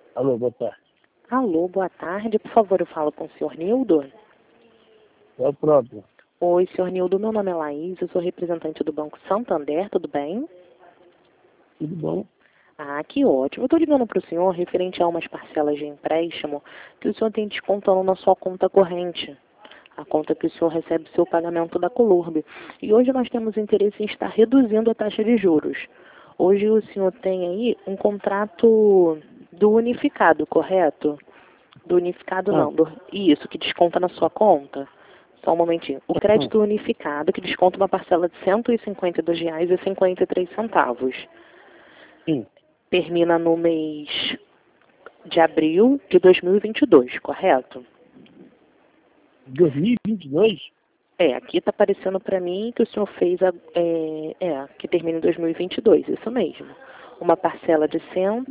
Alô, boa tarde. Alô, boa tarde. Por favor, eu falo com o senhor Nildo. É o próprio. Oi, senhor Nildo. Meu nome é Laís. Eu sou representante do Banco Santander. Tudo bem? Tudo bom? Ah, que ótimo. Eu estou ligando para o senhor referente a umas parcelas de empréstimo que o senhor tem descontando na sua conta corrente. A conta que o senhor recebe seu pagamento da Colurb. E hoje nós temos interesse em estar reduzindo a taxa de juros. Hoje o senhor tem aí um contrato do unificado, correto? Do unificado não. Isso, que desconta na sua conta. Só um momentinho. O crédito unificado, que desconta uma parcela de R$ 152,53. Sim. Termina no mês de abril de 2022, correto? 2022? Aqui está aparecendo para mim que o senhor fez, que termina em 2022, isso mesmo. Uma parcela de R$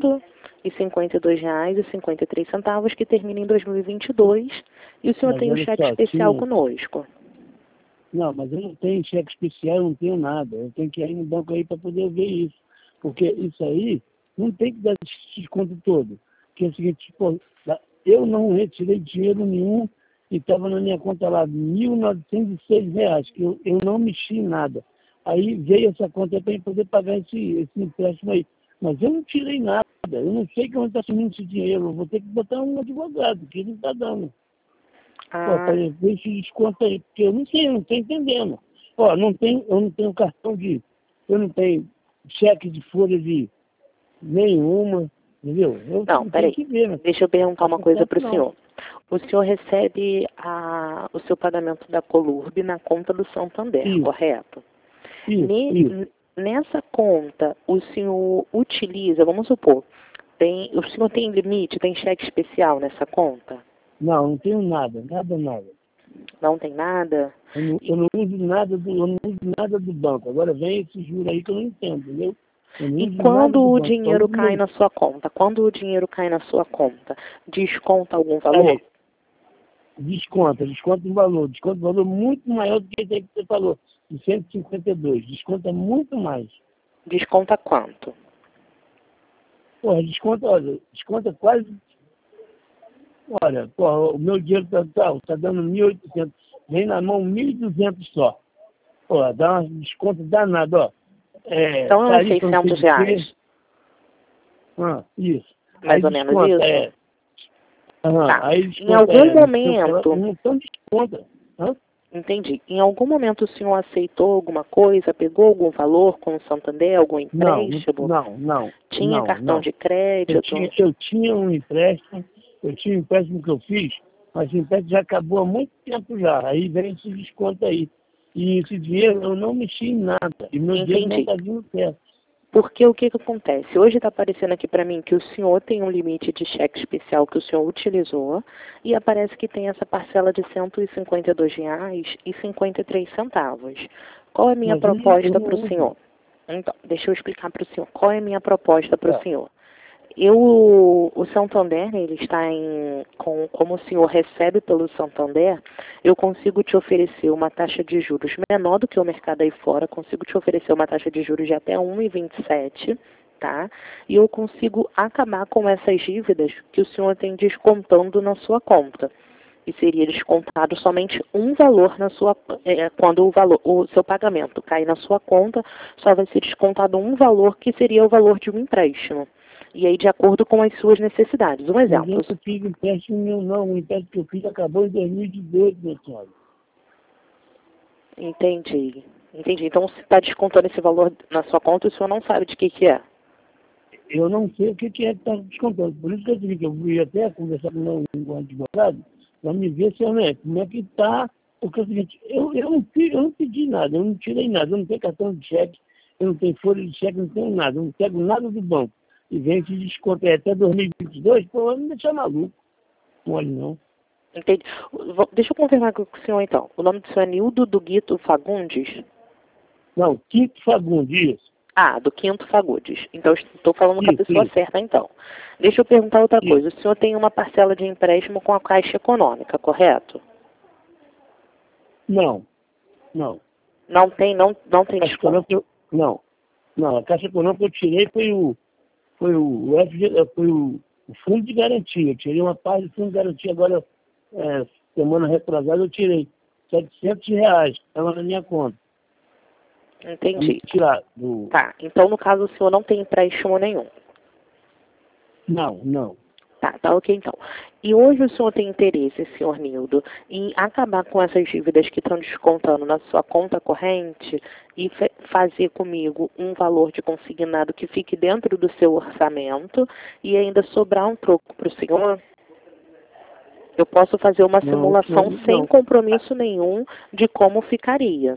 152,53 que termina em 2022 e o senhor Mas tem um olha cheque só, especial conosco. Não, mas eu não tenho cheque especial, eu não tenho nada. Eu tenho que ir no banco aí para poder ver isso. Porque isso aí não tem que dar esse desconto todo. Porque é o seguinte, pô, eu não retirei dinheiro nenhum e estava na minha conta lá R$ 1.906, que eu não mexi em nada. Aí veio essa conta para eu poder pagar esse empréstimo aí. Mas eu não tirei nada, eu não sei como está sumindo esse dinheiro, eu vou ter que botar um advogado, que ele não está dando. Pô, para ver esse desconto aí, porque eu não sei, eu não estou entendendo. Ó, eu não tenho cartão eu não tenho cheque de folha de nenhuma, entendeu? Não, peraí. Deixa eu perguntar uma coisa para o senhor. O senhor recebe o seu pagamento da Colurb na conta do Santander, correto? Isso. Nessa conta, o senhor utiliza, vamos supor, o senhor tem limite, tem cheque especial nessa conta? Não tenho nada. Não tem nada? Eu não uso nada do banco. Agora vem esse juro aí que eu não entendo, entendeu? E quando o dinheiro cai na sua conta? Quando o dinheiro cai na sua conta, desconta algum valor? Desconta um valor. Desconta um valor muito maior do que esse aí que você falou, de 152. Desconta muito mais. Desconta quanto? Porra, desconta quase. Olha, porra, o meu dinheiro tá dando 1.800. Vem na mão 1.200 só. Porra, dá um desconto danado, ó. Então é uns R$ 600. Isso. Mais ou menos isso? Tá. Aí em algum momento... Não desconta. Entendi. Em algum momento o senhor aceitou alguma coisa, pegou algum valor com o Santander, algum empréstimo? Não. Tinha cartão de crédito? Eu tinha um empréstimo que eu fiz, mas o empréstimo já acabou há muito tempo já. Aí vem esse desconto aí. E esse dinheiro eu não mexi em nada. E meu dinheiro não está vindo perto. Porque o que acontece? Hoje está aparecendo aqui para mim que o senhor tem um limite de cheque especial que o senhor utilizou e aparece que tem essa parcela de R$ 152,53. Qual é a minha proposta para o senhor? Então, deixa eu explicar para o senhor. Qual é a minha proposta para o senhor? O Santander, ele está como o senhor recebe pelo Santander, eu consigo te oferecer uma taxa de juros menor do que o mercado aí fora, consigo te oferecer uma taxa de juros de até 1,27, tá? E eu consigo acabar com essas dívidas que o senhor tem descontando na sua conta. E seria descontado somente um valor na sua, quando o seu pagamento cair na sua conta, só vai ser descontado um valor que seria o valor de um empréstimo. E aí, de acordo com as suas necessidades. Um exemplo. Mas eu não fiz empréstimo nenhum, não. O empréstimo que eu fiz acabou em 2018, meu senhor. Entendi. Então, se está descontando esse valor na sua conta, o senhor não sabe de que é? Eu não sei o que é que está descontando. Por isso que eu disse que eu fui até conversar com o meu advogado para me ver se como é que está. Porque é o seguinte, eu não pedi nada, eu não tirei nada, eu não tenho cartão de cheque, eu não tenho folha de cheque, eu não tenho nada, eu não pego nada do banco. E vem esse desconto até 2022, pô, vai me deixar maluco. Não olhe não. Entendi. Deixa eu confirmar com o senhor então. O nome do senhor é Nildo do Guito Fagundes? Não, Quinto Fagundes. Do Quinto Fagundes. Então, estou falando com a pessoa certa, então. Deixa eu perguntar outra coisa. O senhor tem uma parcela de empréstimo com a Caixa Econômica, correto? Não. Não tem desconto? Não. A Caixa Econômica eu tirei foi o FG, foi o o fundo de garantia. Eu tirei uma parte do fundo de garantia agora, semana retrasada eu tirei R$ 700, estava na minha conta. Entendi. Tirar do... Tá, então no caso o senhor não tem empréstimo nenhum. Não. Tá ok então. E hoje o senhor tem interesse, senhor Nildo, em acabar com essas dívidas que estão descontando na sua conta corrente e fazer comigo um valor de consignado que fique dentro do seu orçamento e ainda sobrar um troco para o senhor? Eu posso fazer uma simulação sem compromisso nenhum de como ficaria.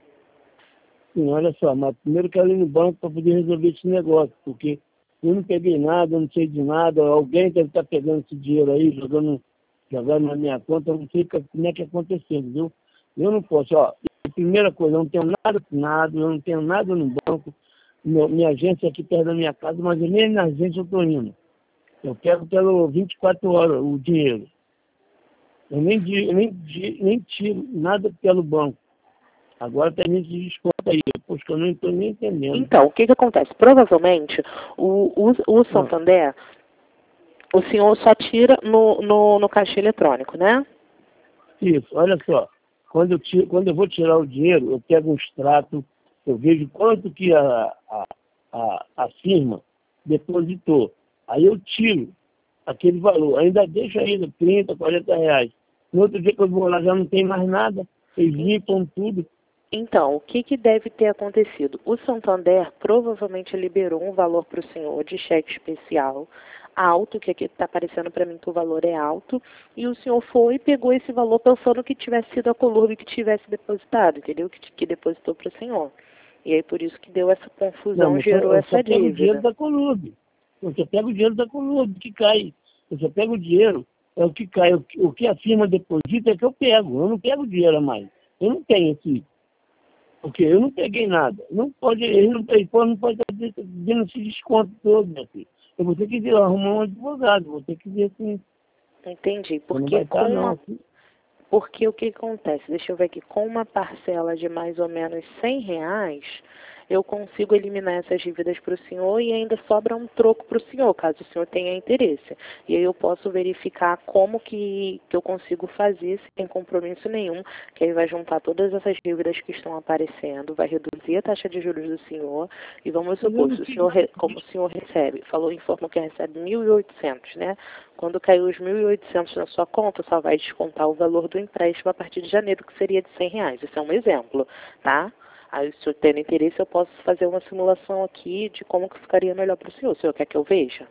Sim, olha só, mas primeiro eu quero ir no banco para poder resolver esse negócio, porque eu não peguei nada, eu não sei de nada, alguém deve estar pegando esse dinheiro aí, jogando na minha conta, eu não sei como é que aconteceu, viu? Eu não posso, primeira coisa, eu não tenho nada assinado, eu não tenho nada no banco, minha agência é aqui perto da minha casa, mas nem na agência eu estou indo. Eu pego pelo 24 horas o dinheiro. Eu nem tiro nada pelo banco. Agora tem esse desconto aí, pois que eu não estou nem entendendo. Então, o que acontece? Provavelmente, o Santander, o senhor só tira no caixa eletrônico, né? Isso, olha só. Quando eu vou tirar o dinheiro, eu pego um extrato, eu vejo quanto que a firma depositou. Aí eu tiro aquele valor, ainda deixo ainda R$ 30, R$ 40. No outro dia que eu vou lá já não tem mais nada, eles limpam tudo. Então, o que deve ter acontecido? O Santander provavelmente liberou um valor para o senhor de cheque especial alto, que aqui está aparecendo para mim que o valor é alto, e o senhor foi e pegou esse valor pensando que tivesse sido a Colurb que tivesse depositado, entendeu? Que depositou para o senhor. E aí por isso que deu essa confusão, gerou essa dívida. Eu só pego o dinheiro da Colurb. Eu só pego o dinheiro da Colurb que cai. Eu só pego o dinheiro, é o que cai. O que a firma deposita é que eu pego. Eu não pego o dinheiro a mais. Eu não tenho esse... Porque eu não peguei nada. Ele não pode estar dando esse desconto todo, meu filho. Eu vou ter que arrumar um advogado, vou ter que ver assim. Entendi. Porque o que acontece? Deixa eu ver aqui. Com uma parcela de mais ou menos R$ 100, eu consigo eliminar essas dívidas para o senhor e ainda sobra um troco para o senhor, caso o senhor tenha interesse. E aí eu posso verificar como que eu consigo fazer sem compromisso nenhum, que aí vai juntar todas essas dívidas que estão aparecendo, vai reduzir a taxa de juros do senhor e vamos supor, se o senhor, como o senhor recebe, informou que recebe 1.800, né? Quando cair os 1.800 na sua conta, só vai descontar o valor do empréstimo a partir de janeiro, que seria de R$ 100. Isso é um exemplo, tá? Aí, se eu tenho interesse, eu posso fazer uma simulação aqui de como que ficaria melhor para o senhor. O senhor quer que eu veja?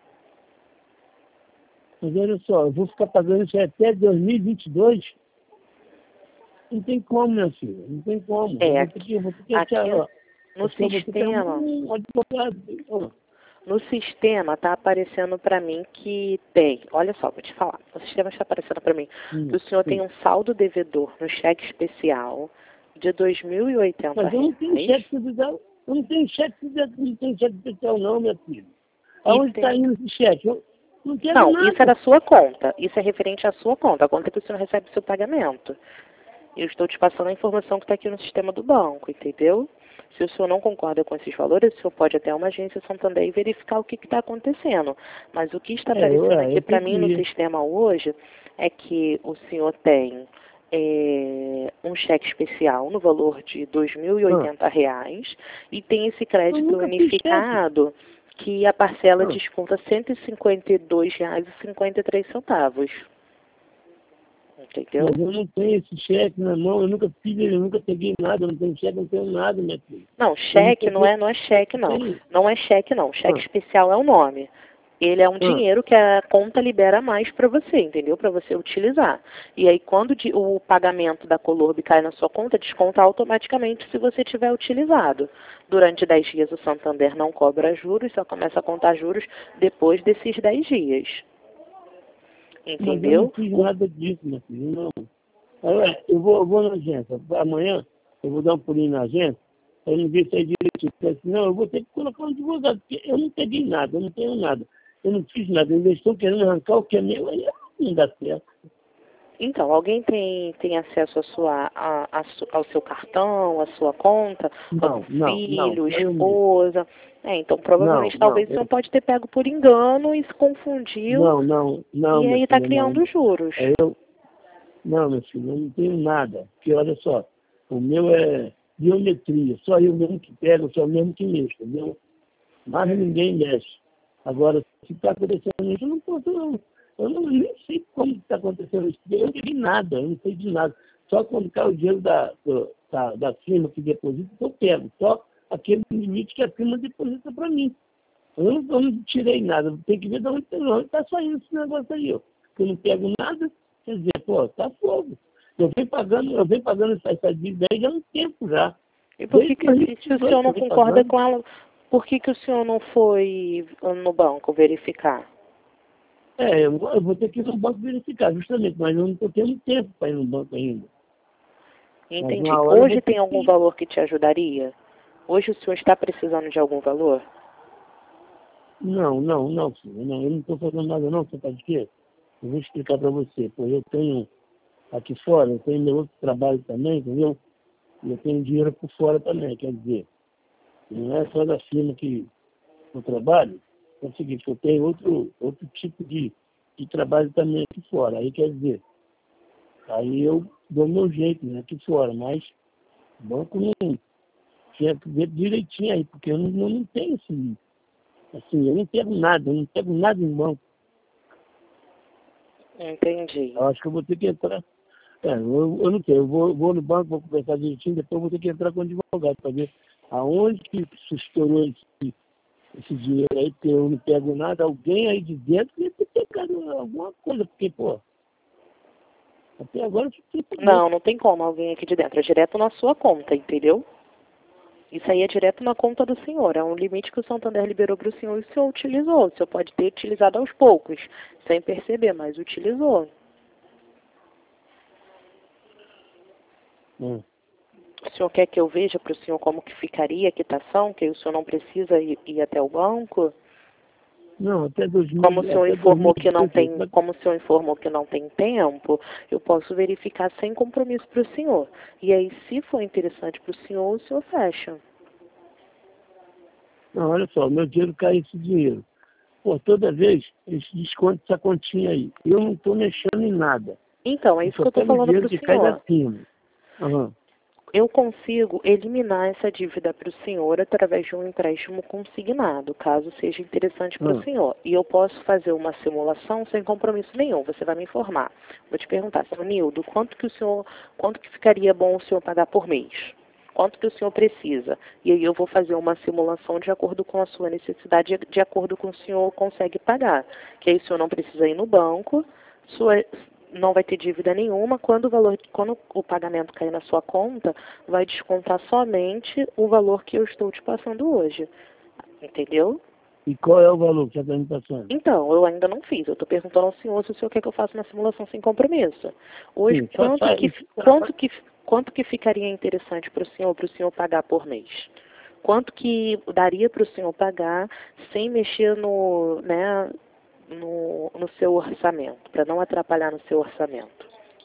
Mas olha só, eu vou ficar pagando isso até 2022? Não tem como, minha filha. Não tem como. Eu vou ter que aqui achar, no sistema... um advogado. No sistema está aparecendo para mim que tem, olha só, vou te falar, o sistema está aparecendo para mim que o senhor tem um saldo devedor no cheque especial de R$ 2.080. Mas eu não tenho cheque especial, não tenho cheque especial não, minha filha. Aonde está indo esse cheque? Eu não quero nada. Isso é da sua conta, isso é referente à sua conta, a conta que o senhor recebe o seu pagamento. Eu estou te passando a informação que está aqui no sistema do banco, entendeu? Se o senhor não concorda com esses valores, o senhor pode até uma agência Santander e verificar o que está acontecendo. Mas o que está aparecendo aqui para mim no sistema hoje é que o senhor tem um cheque especial no valor de R$ 2.080 e tem esse crédito unificado que a parcela desconta R$ 152,53. Entendeu? Mas eu não tenho esse cheque na mão, eu nunca peguei nada, eu não tenho cheque, não tenho nada, minha filha. Não, cheque não é cheque não. Não é cheque não. Cheque especial é o nome. Ele é um dinheiro que a conta libera mais para você, entendeu? Para você utilizar. E aí quando o pagamento da Colurb cai na sua conta, desconta automaticamente se você tiver utilizado. Durante 10 dias o Santander não cobra juros, só começa a contar juros depois desses 10 dias. Entendeu? Mas eu não fiz nada disso, minha filha, não. Eu vou na agência. Amanhã eu vou dar um pulinho na agência, aí não ver se é direitinho. Não, eu vou ter que colocar um advogado, porque eu não peguei nada, eu não tenho nada. Eu não fiz nada, eles estão querendo arrancar o que é meu, aí não dá certo. Então, alguém tem acesso ao seu cartão, à sua conta? Não, filho, esposa? Então provavelmente talvez o senhor pode ter pego por engano e se confundiu. Não. E aí está criando juros. Não, meu filho, eu não tenho nada. Porque olha só, o meu é biometria, só eu mesmo que pego, só eu mesmo que mexo, entendeu? Mas ninguém mexe. Agora, se está acontecendo isso, eu não posso, não. Eu nem sei como está acontecendo isso. Eu não vi nada, eu não sei de nada. Só quando cai o dinheiro da firma que deposita, eu pego. Só aquele limite que a firma deposita para mim. Eu não tirei nada. Tem que ver de onde está saindo esse negócio aí. Ó. Eu não pego nada. Quer dizer, pô, tá fogo. Eu venho pagando essa dívida aí há um tempo já. E por que se o senhor não concorda com ela, por que o senhor não foi no banco verificar? Eu vou ter que ir no banco verificar, justamente, mas eu não estou tendo tempo para ir no banco ainda. Entendi. Hoje tem algum valor que te ajudaria? Hoje o senhor está precisando de algum valor? Não, filho. Não, eu não estou fazendo nada não, você sabe de quê? Eu vou explicar para você. Pô, eu tenho aqui fora, eu tenho meu outro trabalho também, entendeu? E eu tenho dinheiro por fora também, quer dizer, não é só da firma que eu trabalho, é o seguinte, eu tenho outro tipo de trabalho também aqui fora. Aí quer dizer, aí eu dou meu jeito, né, aqui fora, mas o banco não tinha que ver direitinho aí, porque eu não tenho assim, eu não pego nada, em banco. Entendi. Eu acho que eu vou ter que entrar. Eu não sei, eu vou no banco, vou conversar direitinho, depois eu vou ter que entrar com o advogado para ver aonde que se estourou esse dinheiro aí, porque eu não pego nada, alguém aí de dentro deve ter pegado alguma coisa, porque, pô, até agora eu fiquei pegando. Não tem como alguém aqui de dentro, é direto na sua conta, entendeu? Isso aí é direto na conta do senhor, é um limite que o Santander liberou para o senhor e o senhor utilizou. O senhor pode ter utilizado aos poucos, sem perceber, mas utilizou. O senhor quer que eu veja para o senhor como que ficaria a quitação, que o senhor não precisa ir até o banco? Não, até 2000. Como o senhor informou que não tem, como o senhor informou que não tem tempo, eu posso verificar sem compromisso para o senhor. E aí, se for interessante para o senhor fecha. Não, olha só, meu dinheiro cai esse dinheiro. Pô, toda vez eles descontam essa continha aí. Eu não estou mexendo em nada. Então, é isso que eu estou falando para o senhor. Cai da firma. Eu consigo eliminar essa dívida para o senhor através de um empréstimo consignado, caso seja interessante para o senhor. E eu posso fazer uma simulação sem compromisso nenhum. Você vai me informar. Vou te perguntar, seu Nildo, quanto que ficaria bom o senhor pagar por mês? Quanto que o senhor precisa? E aí eu vou fazer uma simulação de acordo com a sua necessidade, de acordo com o senhor consegue pagar. Que aí o senhor não precisa ir no banco, não vai ter dívida nenhuma. Quando o pagamento cair na sua conta, vai descontar somente o valor que eu estou te passando hoje. Entendeu? E qual é o valor que você está me passando? Então, eu ainda não fiz. Eu estou perguntando ao senhor se o senhor quer que eu faça uma simulação sem compromisso. Hoje, Sim, quanto que ficaria interessante para o senhor pagar por mês? Quanto que daria para o senhor pagar sem mexer no seu orçamento, para não atrapalhar no seu orçamento?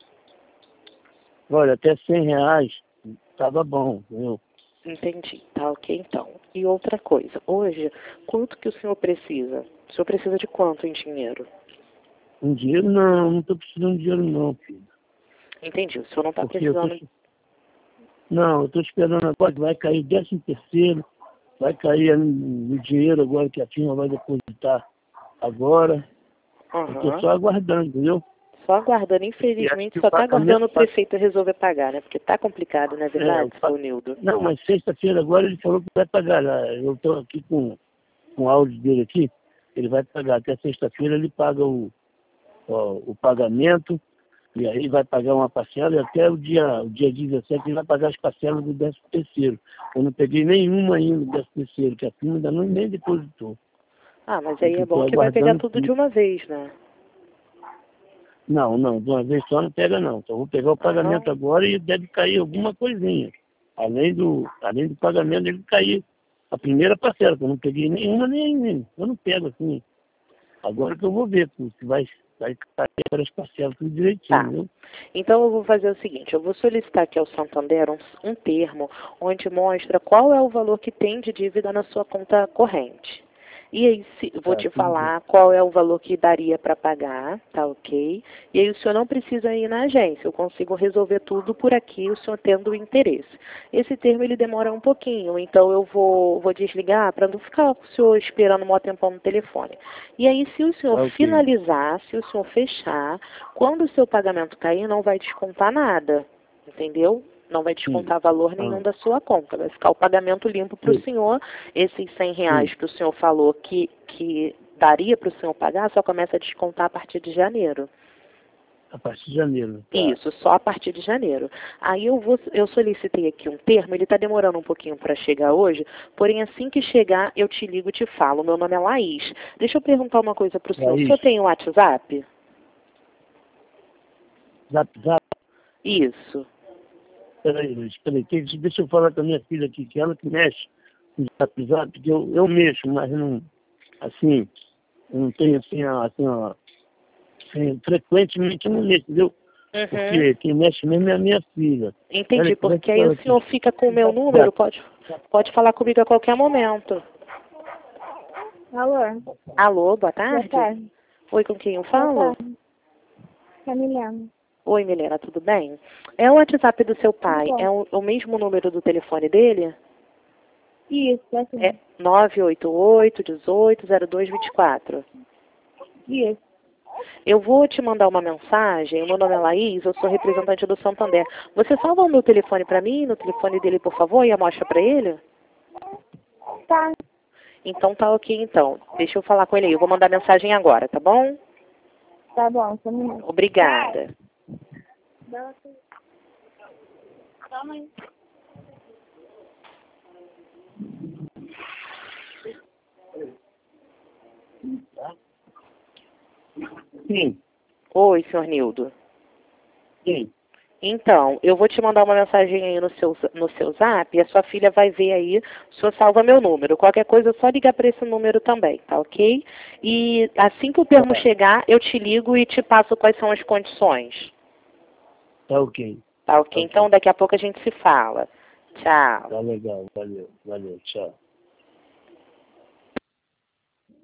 Olha, até R$100 estava bom, entendeu? Entendi, tá ok então. E outra coisa, hoje, quanto que o senhor precisa? O senhor precisa de quanto em dinheiro? Em dinheiro não estou precisando de dinheiro não, filho. Entendi, o senhor não está precisando... Não, eu estou esperando agora que vai cair 13º, vai cair o dinheiro agora que a firma vai depositar agora. Eu estou só aguardando, entendeu? Só aguardando, infelizmente, só está aguardando o prefeito resolver pagar, né? Porque está complicado, não é verdade, seu Nildo? Não, mas sexta-feira agora ele falou que vai pagar. Eu estou aqui com o áudio dele aqui, ele vai pagar. Até sexta-feira ele paga o pagamento, e aí vai pagar uma parcela, e até o dia 17 ele vai pagar as parcelas do 13º. Eu não peguei nenhuma ainda do 13º, que a firma ainda nem depositou. Ah, mas aí é bom que vai pegar tudo de uma vez, né? Não, de uma vez só não pega não. Então eu vou pegar o pagamento agora e deve cair alguma coisinha. Além do pagamento deve cair a primeira parcela, que eu não peguei nenhuma nem. Eu não pego assim. Agora que eu vou ver se vai Aí cai para as parcelas tudo direitinho, Tá. viu? Então eu vou fazer o seguinte, eu vou solicitar aqui ao Santander um termo onde mostra qual é o valor que tem de dívida na sua conta corrente. E aí vou Tá, te tudo falar qual é o valor que daria para pagar, tá ok? E aí o senhor não precisa ir na agência, eu consigo resolver tudo por aqui, o senhor tendo interesse. Esse termo ele demora um pouquinho, então eu vou desligar para não ficar o senhor esperando um maior tempão no telefone. E aí se o senhor tá, ok. finalizar, se o senhor fechar, quando o seu pagamento cair, não vai descontar nada, entendeu? Não vai descontar valor nenhum da sua conta. Vai ficar o pagamento limpo para o Sim. senhor. Esses R$ 100 que o senhor falou que daria para o senhor pagar, só começa a descontar a partir de janeiro. A partir de janeiro. Tá. Isso, só a partir de janeiro. Aí eu solicitei aqui um termo, ele está demorando um pouquinho para chegar hoje, porém assim que chegar eu te ligo e te falo. Meu nome é Laís. Deixa eu perguntar uma coisa para o senhor. O senhor tem o WhatsApp? Zap. Isso. Peraí, Luiz, peraí. Deixa eu falar com a minha filha aqui, que ela que mexe no Zap, porque eu mexo, mas não, assim, não tenho assim, frequentemente eu não mexo, entendeu? Porque quem mexe mesmo é a minha filha. Entendi, porque aí o senhor fica com o meu número, pode falar comigo a qualquer momento. Alô? Alô, boa tarde. Boa tarde. Oi, com quem eu falo? Camilena. Oi, Milena, tudo bem? É o WhatsApp do seu pai, Tudo bom. é o mesmo número do telefone dele? Isso, assim. É 988-180224. Isso. Eu vou te mandar uma mensagem, o meu nome é Laís, eu sou representante do Santander. Você salva o meu telefone para mim, no telefone dele, por favor, e mostra para ele? Tá. Então tá ok, então. Deixa eu falar com ele aí. Eu vou mandar mensagem agora, tá bom? Tá bom, só um minuto. Obrigada. Calma aí. Sim. Oi, senhor Nildo. Sim. Então, eu vou te mandar uma mensagem aí no seu zap e a sua filha vai ver aí, o senhor salva meu número. Qualquer coisa é só ligar para esse número também, tá ok? E assim que o termo chegar, eu te ligo e te passo quais são as condições. Tá ok. Tá ok? Então, daqui a pouco a gente se fala. Tchau. Tá legal. Valeu. Tchau.